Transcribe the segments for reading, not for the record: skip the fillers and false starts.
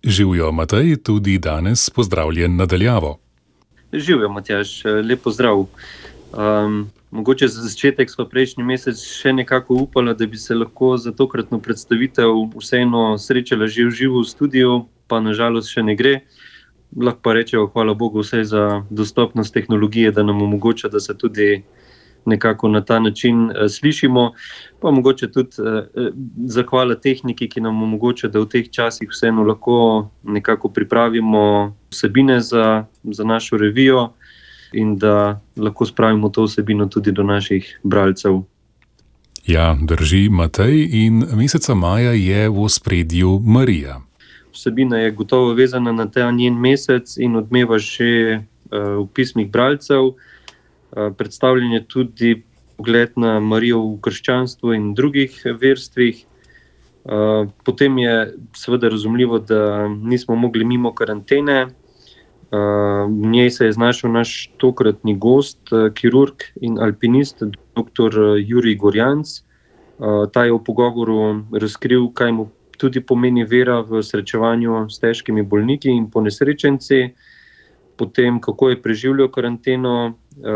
Živijo, Matej, tudi danes pozdravljen na daljavo. Živijo, Matjaž, lep pozdrav. Mogoče za začetek smo prejšnji mesec še nekako upali, da bi se lahko za tokratno predstavitev vseeno srečala že v živo v studiu, pa nažalost še ne gre. Lahko pa rečejo, hvala Bogu vsej za dostopnost tehnologije, da nam omogoča, da se tudi nekako na ta način slišimo. Pa mogoče tudi zahvala tehniki, ki nam omogoča, da v teh časih vseeno lahko nekako pripravimo vsebine za našo revijo in da lahko spravimo to vsebino tudi do naših bralcev. Ja, drži, Matej, in meseca maja je v ospredju Marija. Vsebina je gotovo vezana na ta njen mesec in odmeva že v pismih bralcev. Predstavljen je tudi pogled na Marijo v krščanstvu in drugih verstvih. Potem je seveda razumljivo, da nismo mogli mimo karantene. V njej se je znašel naš tokratni gost, kirurg in alpinist, dr. Jurij Gorjanc. Ta je v pogovoru razkril, kaj mu tudi pomeni vera v srečevanju s težkimi bolniki in ponesrečenci. Potem, kako je preživljal karanteno,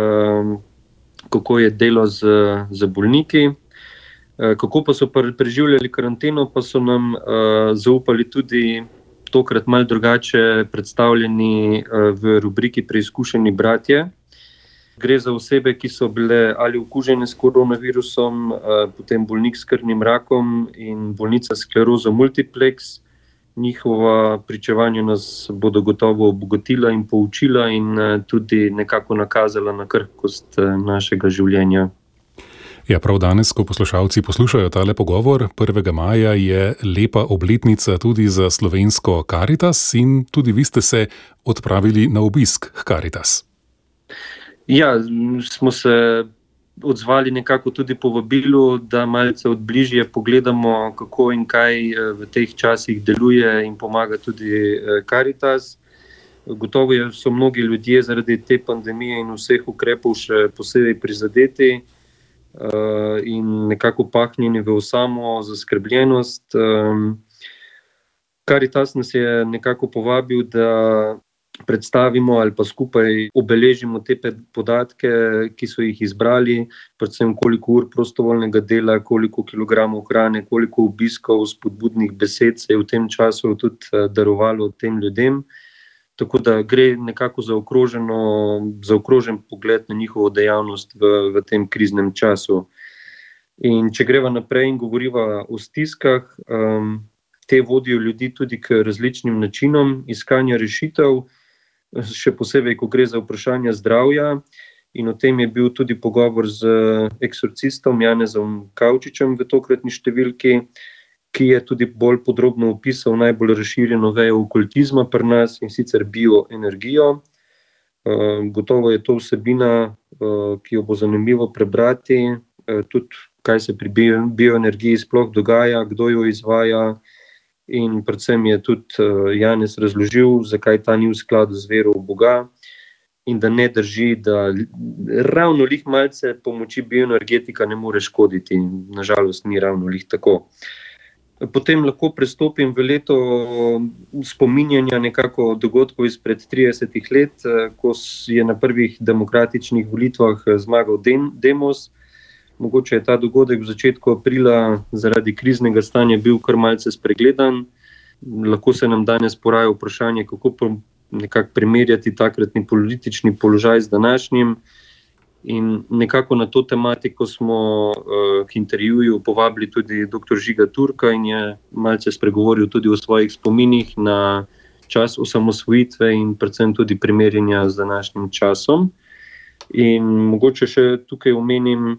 kako je delo z bolniki. Kako pa so preživljali karanteno, pa so nam zaupali tudi tokrat malo drugače predstavljeni v rubriki Preizkušeni bratje. Gre za osebe, ki so bile ali okužene s koronavirusom, potem bolnik s krvnim rakom in bolnica s sklerozo multiplex. Njihova pričevanja nas bodo gotovo obogatila in poučila in tudi nekako nakazala na krhkost našega življenja. Ja, prav danes, ko poslušalci poslušajo tale pogovor, 1. maja je lepa obletnica tudi za slovensko Karitas in tudi vi ste se odpravili na obisk k Karitas. Ja, smo se odzvali nekako tudi po vabilu, da malce od bližje pogledamo, kako in kaj v teh časih deluje in pomaga tudi Karitas. Gotovo so mnogi ljudje zaradi te pandemije in vseh ukrepov še posebej prizadeti in nekako pahnjeni v osamo zaskrbljenost. Karitas nas je nekako povabil, da predstavimo ali pa skupaj obeležimo te podatke, ki so jih izbrali, predvsem koliko ur prostovoljnega dela, koliko kilogramov hrane, koliko obiskov, spodbudnih besed se je v tem času tudi darovalo tem ljudem. Tako da gre nekako za zaokrožen pogled na njihovo dejavnost v tem kriznem času. In če greva naprej in govoriva o stiskah, te vodijo ljudi tudi k različnim načinom iskanja rešitev, še posebej, ko gre za vprašanja zdravja. In o tem je bil tudi pogovor z eksorcistom Janezom Kavčičem v tokratni številki, ki je tudi bolj podrobno opisal najbolj razširjeno vejo okultizma pri nas, in sicer bioenergijo. Gotovo je to vsebina, ki jo bo zanimivo prebrati, tudi kaj se pri bioenergiji sploh dogaja, kdo jo izvaja. In predvsem je tudi Janez razložil, zakaj ta ni v skladu z vero v Boga in da ne drži, da ravno lih malce pomoči bioenergetika ne more škoditi. Nažalost ni ravno lih tako. Potem lahko prestopim v leto spominjanja nekako dogodkov izpred 30 let, ko je na prvih demokratičnih volitvah zmagal Demos. Mogoče je ta dogodek v začetku aprila zaradi kriznega stanja bil kar malce spregledan. Lahko se nam danes poraja vprašanje, kako nekako primerjati takratni politični položaj z današnjim. In nekako na to tematiko smo k intervjuju povabili tudi dr. Žiga Turka in je malce spregovoril tudi o svojih spominih na čas osamosvojitve in predvsem tudi primerjanja z današnjim časom. In mogoče še tukaj omenim,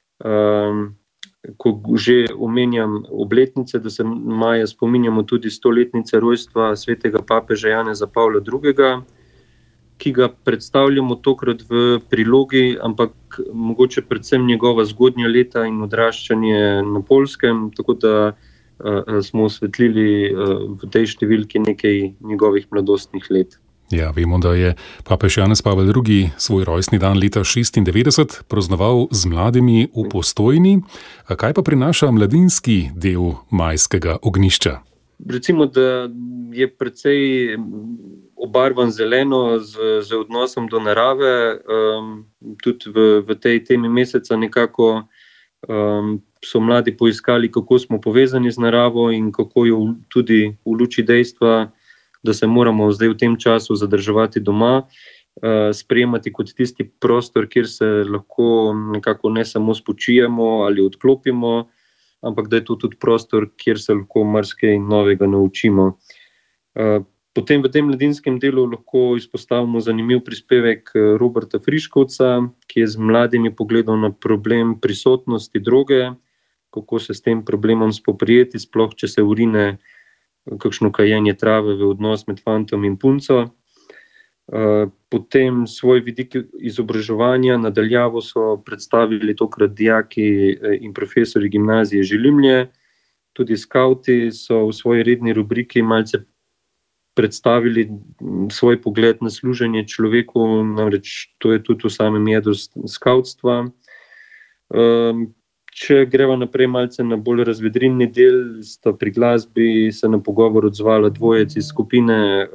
ko že omenjam obletnice, da se maja spominjamo tudi 100-letnice rojstva svetega papeža Janeza Pavla II., ki ga predstavljamo tokrat v prilogi, ampak mogoče predvsem njegova zgodnja leta in odraščanje na Poljskem, tako da smo osvetlili v tej številki nekaj njegovih mladostnih let. Ja, vemo, da je papež Janez Pavel II. Svoj rojstni dan leta 96 praznoval z mladimi v Postojni. Kaj pa prinaša mladinski del majskega ognjišča? Recimo, da je precej obarvan zeleno z odnosom do narave. Tudi v tej temi meseca nekako so mladi poiskali, kako smo povezani z naravo in kako jo tudi v luči dejstva, da se moramo zdaj v tem času zadrževati doma, sprejemati kot tisti prostor, kjer se lahko nekako ne samo spočijemo ali odklopimo, ampak da je to tudi prostor, kjer se lahko marsikaj novega naučimo. Potem v tem mladinskem delu lahko izpostavimo zanimiv prispevek Roberta Friškovca, ki je z mladimi pogledal na problem prisotnosti droge, kako se s tem problemom spoprijeti, sploh če se urine kakšno kajenje trave v odnos med fantom in punco. Potem svoj vidik izobraževanja nadaljavo so predstavili tokrat dijaki in profesori gimnazije Žilimlje. Tudi skavti so v svoji redni rubriki malce predstavili svoj pogled na služenje človeku, namreč to je tudi v samem jedru skavtstva. Če greva naprej malce na bolj razvedrilni del, sta pri glasbi se na pogovor odzvala dvojec iz skupine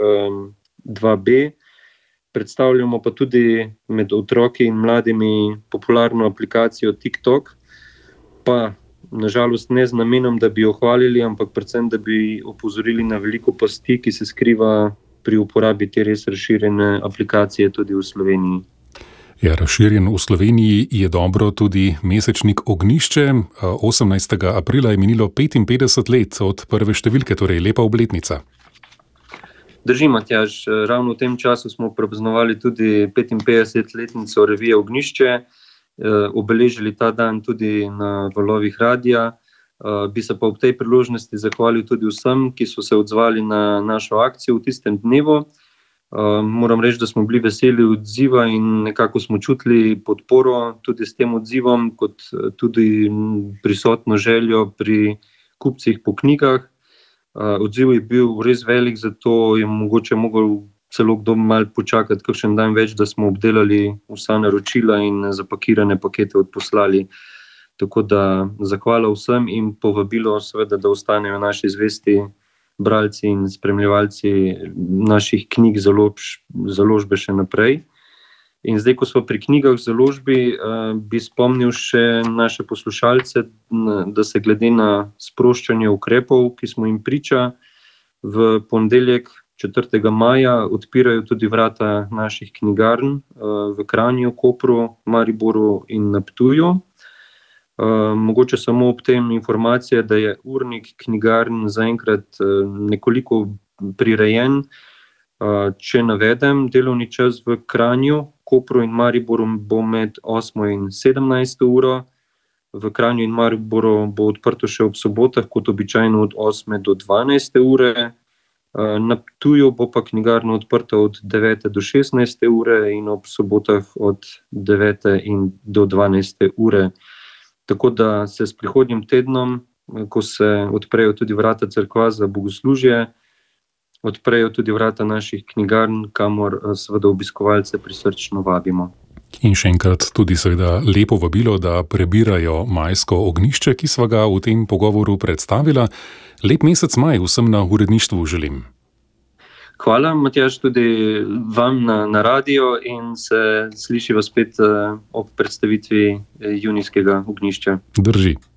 2B. Predstavljamo pa tudi med otroki in mladimi popularno aplikacijo TikTok, pa nažalost ne z namenom, da bi jo hvalili, ampak predvsem, da bi opozorili na veliko pasti, ki se skriva pri uporabi te res razširjene aplikacije tudi v Sloveniji. Ja, razširjen v Sloveniji je dobro tudi mesečnik Ognjišče. 18. aprila je minilo 55 let od prve številke, torej lepa obletnica. Drži, Matjaž, ravno v tem času smo praznovali tudi 55-letnico revije Ognjišče, obeležili ta dan tudi na valovih radia. Bi se pa ob tej priložnosti zahvalil tudi vsem, ki so se odzvali na našo akcijo v tistem dnevu. Moram reči, da smo bili veseli odziva in nekako smo čutili podporo tudi s tem odzivom, kot tudi prisotno željo pri kupcih po knjigah. Odziv je bil res velik, zato je mogoče mogel celo kdo malo počakati kakšen dan več, da smo obdelali vsa naročila in zapakirane pakete odposlali. Tako da zahvala vsem in povabilo seveda, da ostanejo naši zvesti bralci in spremljevalci naših knjig založbe še naprej. In zdaj, ko smo pri knjigah v založbi, bi spomnil še naše poslušalce, da se glede na sproščanje ukrepov, ki smo jim priča, v ponedeljek 4. maja odpirajo tudi vrata naših knjigarn v Kranju, Kopru, Mariboru in na Ptuju. Mogoče samo ob tem informacija, da je urnik knjigarn zaenkrat nekoliko prirejen. Če navedem, delovni čas v Kranju, Kopru in Mariboru bo med 8. in 17. uro. V Kranju in Mariboru bo odprto še ob sobotah, kot običajno od 8. do 12. ure. Na Ptuju bo pa knjigarna odprta od 9. do 16. ure in ob sobotah od 9. in do 12. ure. Tako da se s prihodnjim tednom, ko se odprejo tudi vrata cerkva za bogoslužje, odprejo tudi vrata naših knjigarn, kamor seveda obiskovalce prisrčno vabimo. In še enkrat tudi seveda lepo vabilo, da prebirajo Majsko ognjišče, ki sva ga v tem pogovoru predstavila. Lep mesec maj vsem na uredništvu želim. Hvala, Matjaž, tudi vam na radio in se slišiva spet ob predstavitvi junijskega ognjišča. Drži.